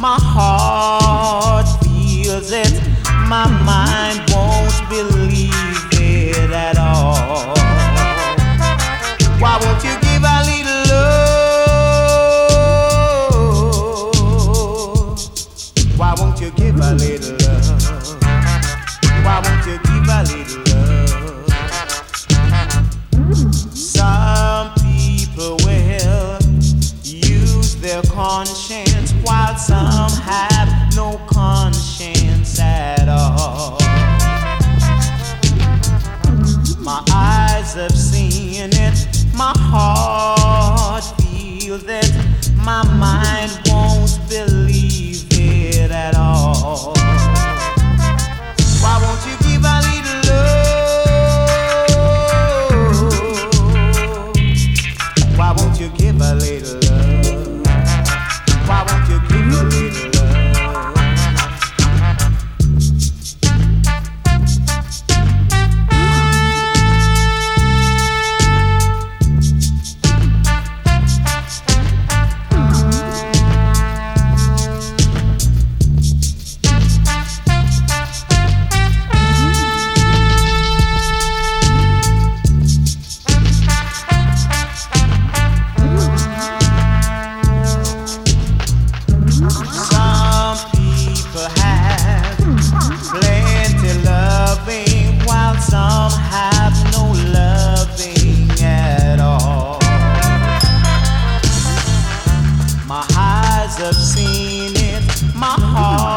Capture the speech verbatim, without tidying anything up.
My heart feels it, my mind won't believe it at all. Why won't you give a little love? Why won't you give a little love? Why won't you give a little love? Some people will use their conscience, while some have no conscience at all. My eyes have seen it, my heart feels it, my mind won't believe it at all. Why won't you give a little love? Why won't you give a little love? Why won't you give a little love? Some people have plenty loving, while some have no loving at all. My eyes have seen it, my heart